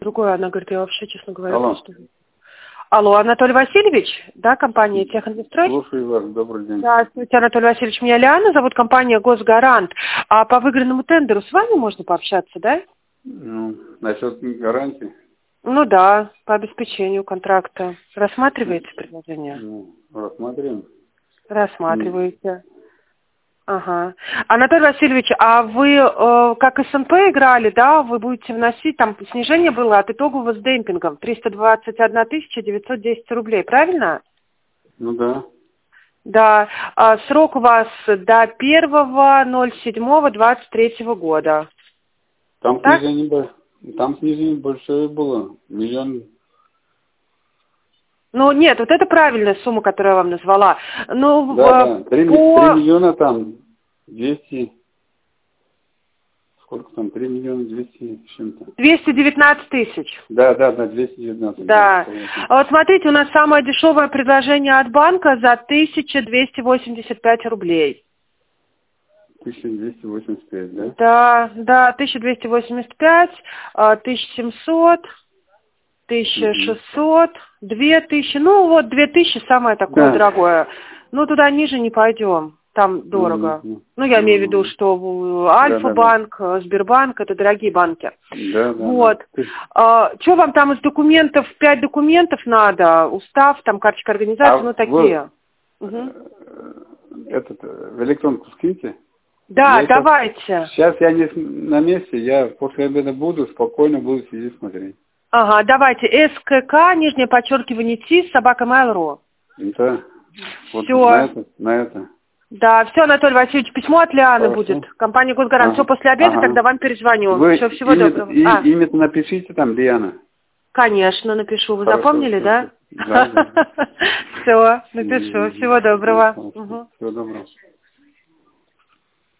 другое. Она говорит, я вообще, честно говоря, Алло. просто... Алло, Анатолий Васильевич, да, компания Техинвестрой? Слушаю вас, добрый день. Здравствуйте, Анатолий Васильевич, меня Лиана зовут, компания Госгарант. А по выигранному тендеру с вами можно пообщаться, да? Ну, насчет гарантии? Ну да, по обеспечению контракта. Рассматриваете предложение? Ну, рассмотрим. Рассматриваете. Ага. Анатолий Васильевич, а вы как СНП играли, да, вы будете вносить, там снижение было от итогового с демпингом 321 910 рублей, правильно? Ну да. Да. Срок у вас до 1.07.23 года. Там Так? снижение большое было. Миллион. Ну нет, вот это правильная сумма, которую я вам назвала. Ну, Да. 3 по... миллиона там 200. Сколько там? 3 миллиона 200 с чем-то. 219 тысяч. Да, 219. Да. А вот смотрите, у нас самое дешевое предложение от банка за 1285 рублей. 1285, да? Да, 1285, 1700, 1600, 2000, ну вот 2000 самое такое дорогое. Ну туда ниже не пойдем, там дорого. Ну я имею в виду, что Альфа-банк, Сбербанк, это дорогие банки. Да. Вот. Что вам там из документов, 5 документов надо, устав, там карточка организации, ну такие. В электронку скиньте. Да, давайте. Сейчас я не на месте, я после обеда буду, спокойно буду сидеть смотреть. Ага, давайте. СКК, нижнее подчеркивание ТИС, собака Mail.ru. Да. Вот все. на это. Да, все, Анатолий Васильевич, письмо от Лианы будет. Компания Госгарант. Все, после обеда тогда вам перезвоню. Все, всего доброго. Имя-то напишите там, Лиана. Конечно, напишу. Вы запомнили, да? Да. Все, напишу. Всего доброго. Всего доброго.